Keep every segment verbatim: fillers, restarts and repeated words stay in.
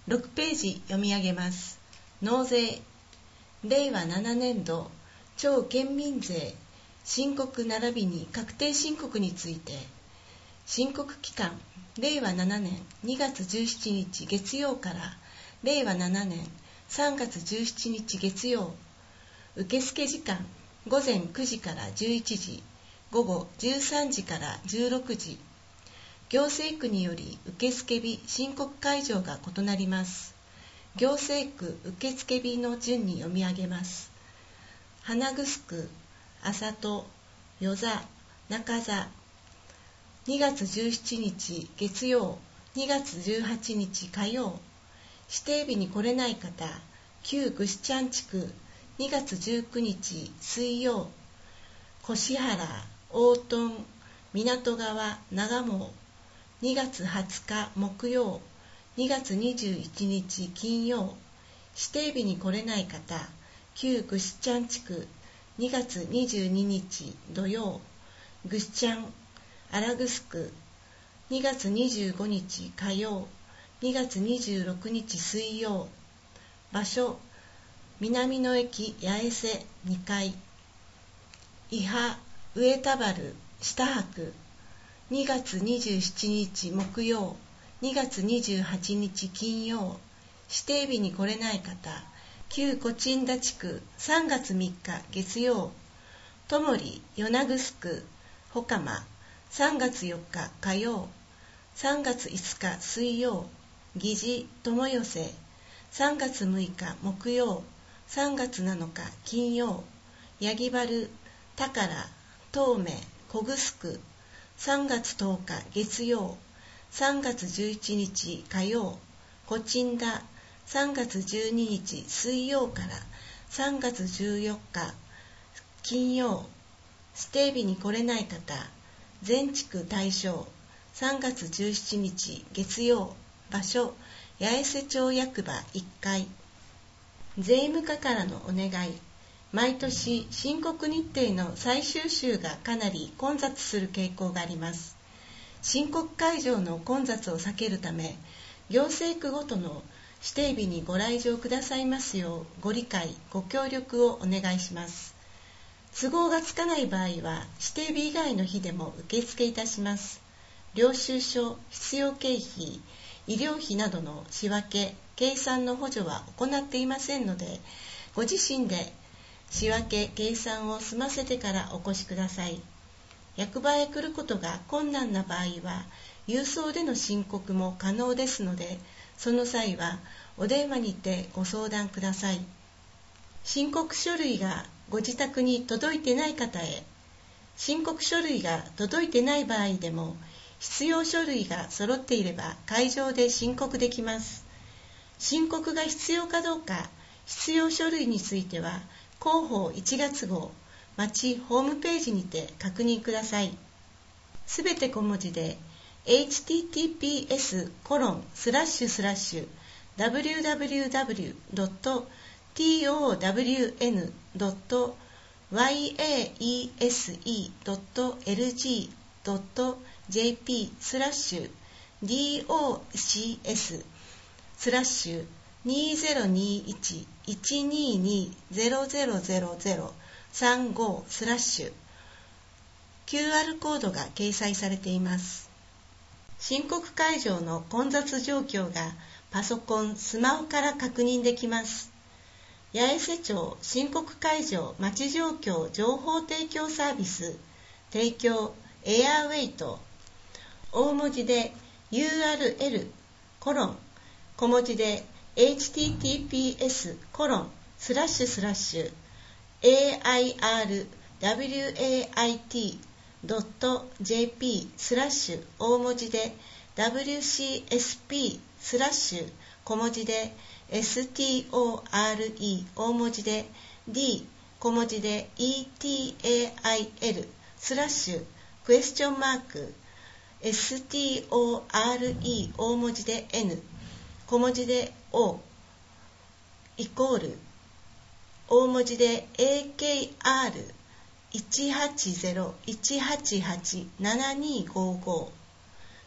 ろくページ読み上げます。納税れいわななねんど超県民税申告並びに確定申告について、申告期間れいわななねんにがつじゅうしちにち月曜かられいわななねんさんがつじゅうしちにち月曜、受付時間ごぜんくじからじゅういちじ、午後じゅうさんじからじゅうろくじ、行政区により受付日申告会場が異なります。行政区受付日の順に読み上げます。花城区、麻戸、与座、中座、にがつじゅうしちにち月曜、にがつじゅうはちにち火曜、指定日に来れない方、旧ぐしちゃん地区、にがつじゅうくにち水曜、越原、大豚、港川、長毛、にがつはつか木曜、にがつにじゅういちにち金曜、指定日に来れない方、旧ぐしちゃん地区、にがつにじゅうににち土曜、ぐしちゃん、荒城区、にがつにじゅうごにち火曜、にがつにじゅうろくにち水曜、場所、南の駅八重瀬にかい、伊波、上田原、下泊、にがつにじゅうしちにち木曜、にがつにじゅうはちにち金曜、指定日に来れない方、旧小鎮田地区、さんがつみっか月曜、ともり、与那城区、ほかま、さんがつよっか火曜、さんがついつか水曜、議事、友寄せ、さんがつむいか木曜、さんがつなのか金曜、八木原、宝、東名、小城区、さんがつとおか月曜、さんがつじゅういちにち火曜、小鎮田、さんがつじゅうににち水曜からさんがつじゅうよっか金曜、指定日に来れない方、全地区対象、さんがつじゅうしちにち月曜、場所、八重瀬町役場いっかい。税務課からのお願い。毎年申告日程の最終週がかなり混雑する傾向があります。申告会場の混雑を避けるため、行政区ごとの指定日にご来場くださいますようご理解、ご協力をお願いします。都合がつかない場合は指定日以外の日でも受付いたします。領収書、必要経費、医療費などの仕分け、計算の補助は行っていませんので、ご自身で仕分け、計算を済ませてからお越しください。役場へ来ることが困難な場合は、郵送での申告も可能ですので、その際はお電話にてご相談ください。申告書類がご自宅に届いてない方へ、申告書類が届いてない場合でも、必要書類が揃っていれば会場で申告できます。申告が必要かどうか、必要書類については、広報いちがつ号、町ホームページにて確認ください。すべて小文字で、エイチティーティーピーエスコロンスラッシュスラッシュダブリューダブリューダブリュードットトワンドットワイエーイーエスイードットエルジードットジェーピースラッシュディーオーシーエススラッシュにせんにじゅういち いちにーにー ゼロゼロゼロゼロ さんごスラッシュ キューアール コードが掲載されています。申告会場の混雑状況がパソコン、スマホから確認できます。八重瀬町申告会場町状況情報提供サービス提供エアウェイト大文字で ユーアールエル コロン小文字で エイチティーティーピーエス コロンスラッシュスラッシュ エーアイアールダブリューエーアイティードットジェーピースラッシュ大文字で ダブリューシーエスピー スラッシュ小文字で エスティーオーアールイー 大文字で D 小文字で イーティーエーアイエル スラッシュクエスチョンマーク エスティーオーアールイー 大文字で N 小文字で O イコール大文字で エーケーアールいちはちゼロ いちはちはち ななにーごーご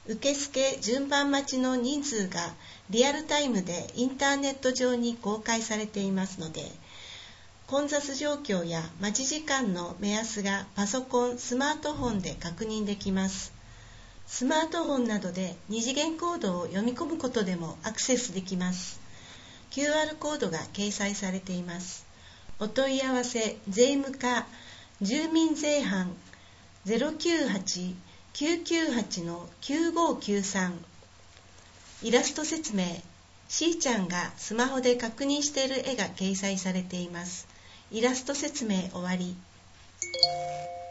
受付順番待ちの人数がリアルタイムでインターネット上に公開されていますので、混雑状況や待ち時間の目安がパソコン、スマートフォンで確認できます。スマートフォンなどで二次元コードを読み込むことでもアクセスできます。キューアール コードが掲載されています。お問い合わせ税務課住民税班 ゼロきゅうはち きゅうきゅうはち きゅうごきゅうさん。イラスト説明、しーちゃんがスマホで確認している絵が掲載されています。イラスト説明終わり。